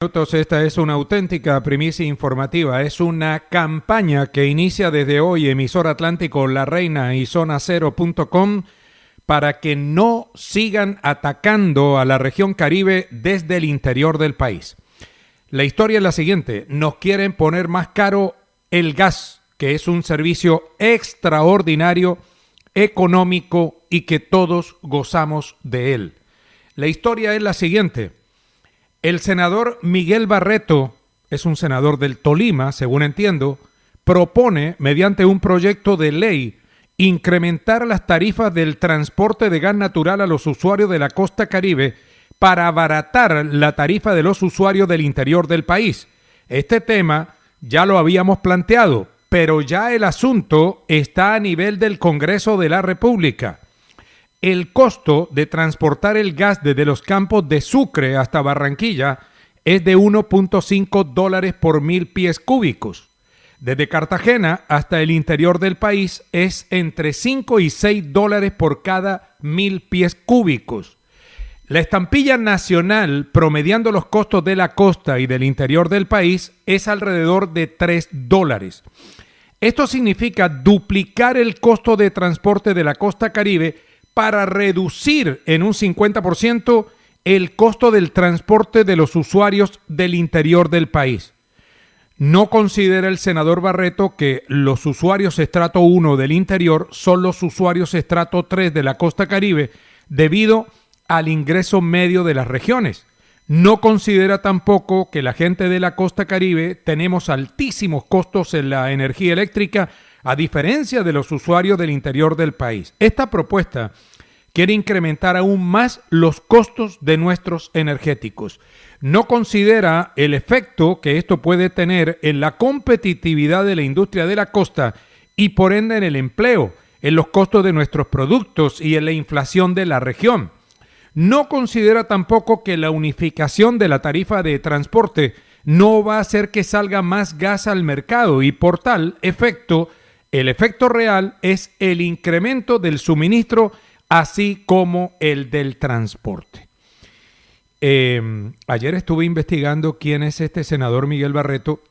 Esta es una auténtica primicia informativa. Es una campaña que inicia desde hoy Emisor Atlántico, La Reina y zonacero.com para que no sigan atacando a la región Caribe desde el interior del país. La historia es la siguiente: nos quieren poner más caro el gas, que es un servicio extraordinario, económico y que todos gozamos de él. La historia es la siguiente: el senador Miguel Barreto, es un senador del Tolima, según entiendo, propone, mediante un proyecto de ley, incrementar las tarifas del transporte de gas natural a los usuarios de la costa Caribe para abaratar la tarifa de los usuarios del interior del país. Este tema ya lo habíamos planteado, pero ya el asunto está a nivel del Congreso de la República. El costo de transportar el gas desde los campos de Sucre hasta Barranquilla es de $1.5 por 1,000 pies cúbicos. Desde Cartagena hasta el interior del país es entre 5 y $6 por cada 1,000 pies cúbicos. La estampilla nacional, promediando los costos de la costa y del interior del país, es alrededor de $3. Esto significa duplicar el costo de transporte de la costa Caribe para reducir en un 50% el costo del transporte de los usuarios del interior del país. No considera el senador Barreto que los usuarios estrato 1 del interior son los usuarios estrato 3 de la costa Caribe debido al ingreso medio de las regiones. No considera tampoco que la gente de la costa Caribe tenemos altísimos costos en la energía eléctrica, a diferencia de los usuarios del interior del país. Esta propuesta quiere incrementar aún más los costos de nuestros energéticos. No considera el efecto que esto puede tener en la competitividad de la industria de la costa y por ende en el empleo, en los costos de nuestros productos y en la inflación de la región. No considera tampoco que la unificación de la tarifa de transporte no va a hacer que salga más gas al mercado y por tal efecto, el efecto real es el incremento del suministro así como el del transporte. Ayer estuve investigando quién es este senador Miguel Barreto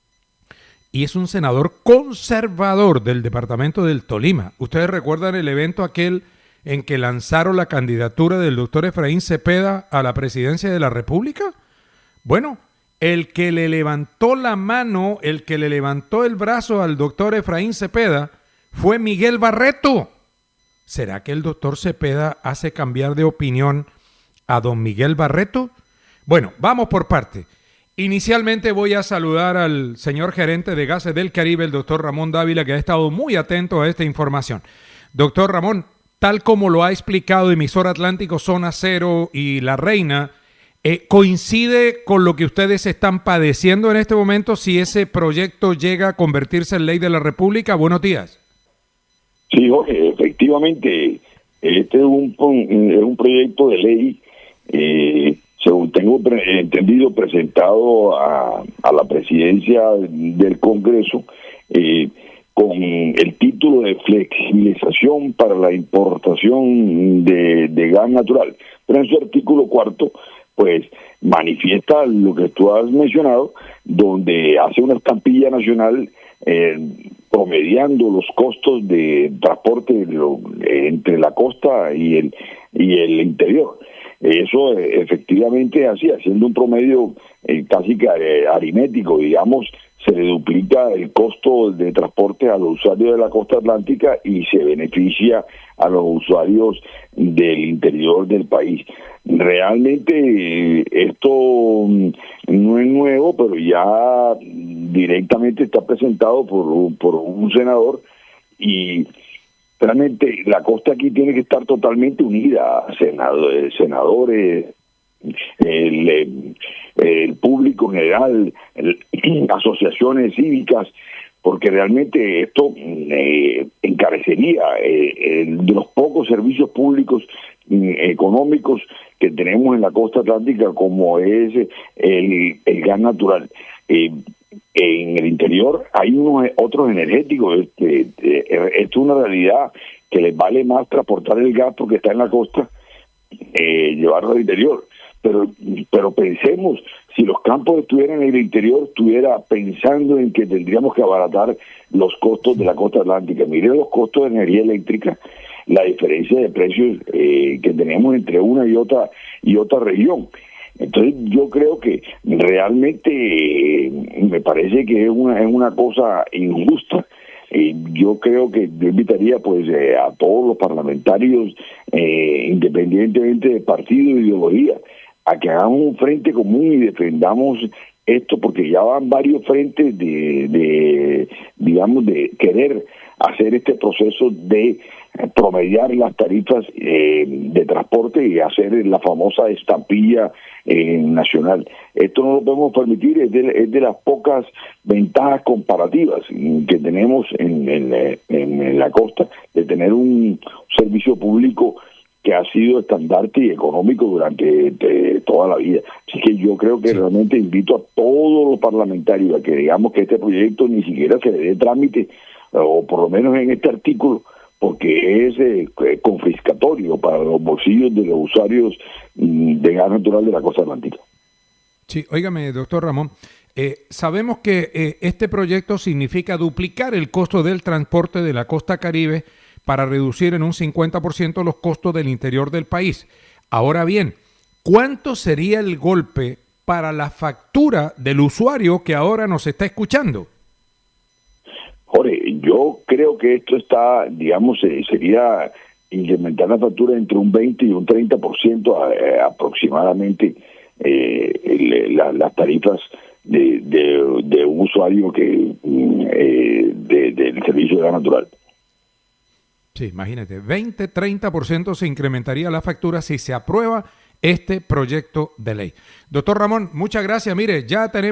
y es un senador conservador del departamento del Tolima. ¿Ustedes recuerdan el evento aquel en que lanzaron la candidatura del doctor Efraín Cepeda a la presidencia de la República? Bueno, el que le levantó la mano, el que le levantó el brazo al doctor Efraín Cepeda fue Miguel Barreto. ¿Será que el doctor Cepeda hace cambiar de opinión a don Miguel Barreto? Bueno, vamos por parte. Inicialmente voy a saludar al señor gerente de Gases del Caribe, el doctor Ramón Dávila, que ha estado muy atento a esta información. Doctor Ramón, tal como lo ha explicado Emisor Atlántico, Zona Cero y La Reina, ¿coincide con lo que ustedes están padeciendo en este momento si ese proyecto llega a convertirse en ley de la República? Buenos días. Sí, Jorge, efectivamente, este es un proyecto de ley, según tengo entendido, presentado a la presidencia del Congreso, con el título de flexibilización para la importación de gas natural. Pero en su artículo 4, pues manifiesta lo que tú has mencionado, donde hace una estampilla nacional promediando los costos de transporte entre la costa y el interior. Eso efectivamente así, haciendo un promedio casi que aritmético, digamos, se le duplica el costo de transporte a los usuarios de la costa atlántica y se beneficia a los usuarios del interior del país. Realmente esto no es nuevo, pero ya directamente está presentado por un senador y realmente la costa aquí tiene que estar totalmente unida, senadores, el público en general, asociaciones cívicas, porque realmente esto encarecería de los pocos servicios públicos económicos que tenemos en la costa atlántica, como es el gas natural. En el interior hay otros energéticos. Esto es una realidad que les vale más transportar el gas porque está en la costa, llevarlo al interior. pero pensemos, si los campos estuvieran en el interior, estuviera pensando en que tendríamos que abaratar los costos de la costa atlántica. Miren los costos de energía eléctrica, la diferencia de precios que tenemos entre una y otra región. Entonces yo creo que realmente me parece que es una cosa injusta. Yo creo que yo invitaría pues a todos los parlamentarios, independientemente de partido e ideología, a que hagamos un frente común y defendamos esto, porque ya van varios frentes de querer hacer este proceso de promediar las tarifas de transporte y hacer la famosa estampilla nacional. Esto no lo podemos permitir, es de las pocas ventajas comparativas que tenemos en la costa, de tener un servicio público que ha sido estandarte y económico durante toda la vida. Así que yo creo que realmente invito a todos los parlamentarios a que digamos que este proyecto ni siquiera se le dé trámite, o por lo menos en este artículo, porque es confiscatorio para los bolsillos de los usuarios de gas natural de la costa atlántica. Sí, óigame, doctor Ramón, sabemos que este proyecto significa duplicar el costo del transporte de la costa Caribe para reducir en un 50% los costos del interior del país. Ahora bien, ¿cuánto sería el golpe para la factura del usuario que ahora nos está escuchando? Jorge, yo creo que esto está, digamos, sería incrementar la factura entre un 20 y un 30% aproximadamente las tarifas de un usuario que del servicio de gas natural. Sí, imagínate, 20-30% se incrementaría la factura si se aprueba este proyecto de ley. Doctor Ramón, muchas gracias. Mire, ya tenemos